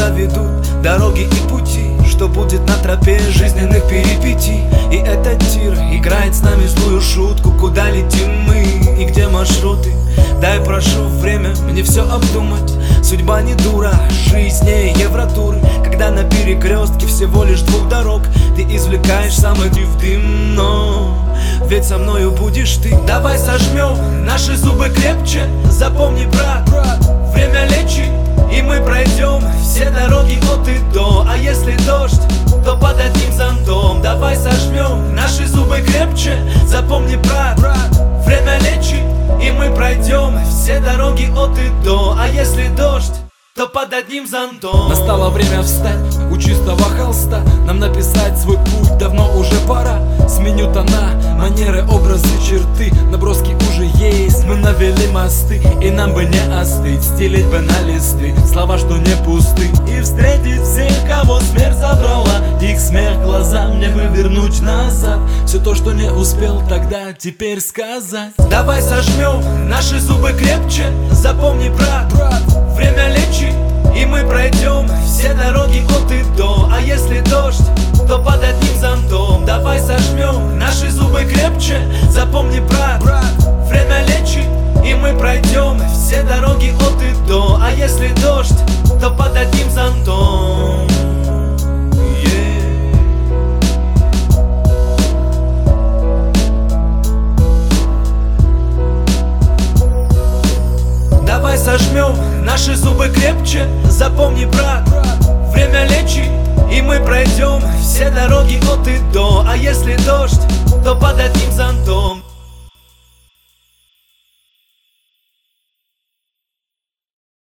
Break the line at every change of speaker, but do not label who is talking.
куда ведут дороги и пути, что будет на тропе жизненных перипетий. И этот тир играет с нами злую шутку: куда летим мы и где маршруты. Дай, прошу, время мне все обдумать. Судьба не дура, жизнь не евротуры, когда на перекрестке всего лишь двух дорог ты извлекаешь самый в дым, но ведь со мною будешь ты. Давай сожмем наши зубы крепче, запомни, брат, время лечит, и мы пройдем все дороги от и до. А если дождь, то под одним зонтом. Давай сожмем наши зубы крепче, запомни, брат, время лечит, и мы пройдем все дороги от и до. А если дождь, то под одним зонтом.
Настало время встать у чистого холста, нам написать свой путь давно уже пора. Сменю тона, манеры, образы, черты, наброски уже есть. Мы навели мосты, и нам бы не остыть, стелить бы на листы слова, что не пусты, и встретить всех, кого смерть забрала. Их смех глаза мне бы вернуть назад, все то, что не успел тогда, теперь сказать.
Давай сожмем наши зубы крепче, запомни, брат, время лечит, и мы пройдем все дороги от и до. А если дождь, то под одним зонтом. Давай сожмем наши зубы крепче, запомни, брат, время лечит, и мы пройдем все дороги от и до. А если дождь, то под одним зонтом. Давай сожмем наши зубы крепче, запомни, брат, время лечит, и мы пройдем все дороги от и до. А если дождь, то под одним зонтом.